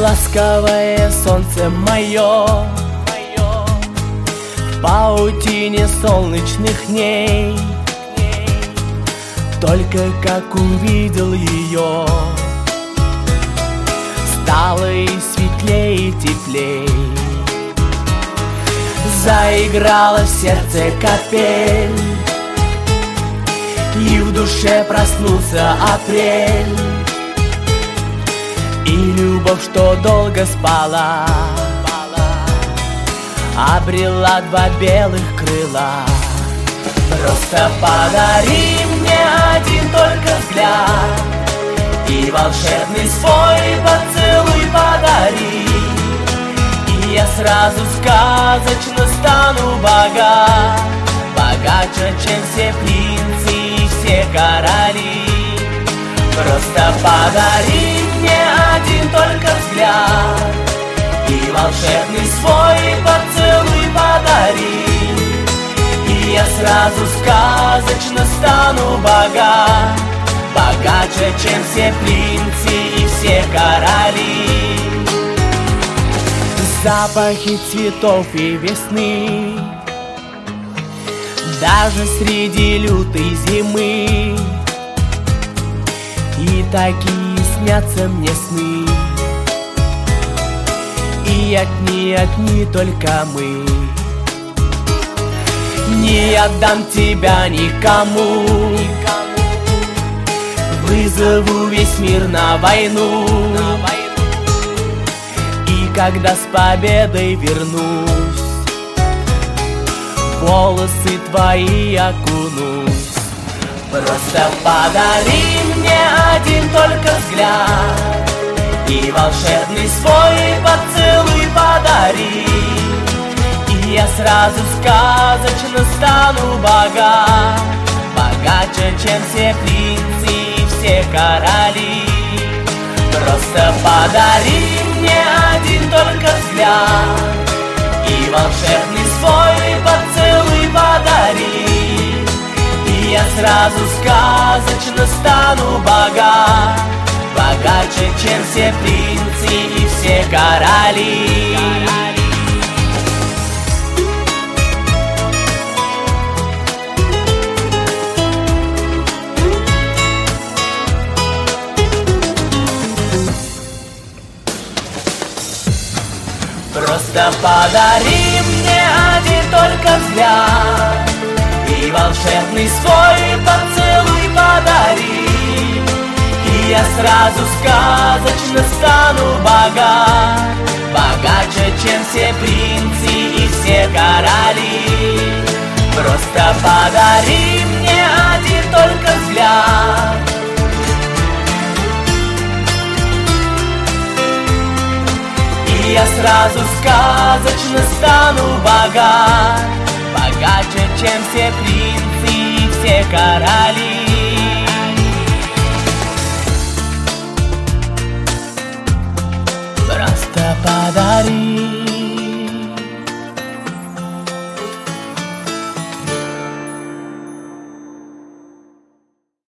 Ласковое солнце мое в паутине солнечных дней. Только как увидел ее, стало и светлей, и теплей. Заиграла в сердце капель, и в душе проснулся апрель. И любовь, что долго спала, обрела два белых крыла. Просто подари мне один только взгляд, и волшебный свой поцелуй подари, и я сразу сказочно стану богат, богаче, чем все принцы и все короли. Просто подари мне один только взгляд, и волшебный свой поцелуй подари, и я сразу сказочно стану богат, богаче, чем все принцы и все короли. Запахи цветов и весны, даже среди лютой зимы, и такие снятся мне сны. И одни только мы. Не отдам тебя никому, вызову весь мир на войну. И когда с победой вернусь, в волосы твои окунусь. Просто подари мне один только взгляд, и волшебный свой поцелуй подари, и я сразу сказочно стану богат, богаче, чем все принцы и все короли. Просто подари мне один только взгляд, и волшебный свой поцелуй подари, и я сразу сказочно стану богат, богаче, чем все принцы и все короли. Просто подари мне один только взгляд, и волшебный свой поцелуй подари, и я сразу сказочно стану богат, богаче, чем все принцы и все короли. Просто подари мне один только взгляд, и я сразу сказочно стану богат, богаче, чем все принцы и все короли. Просто подари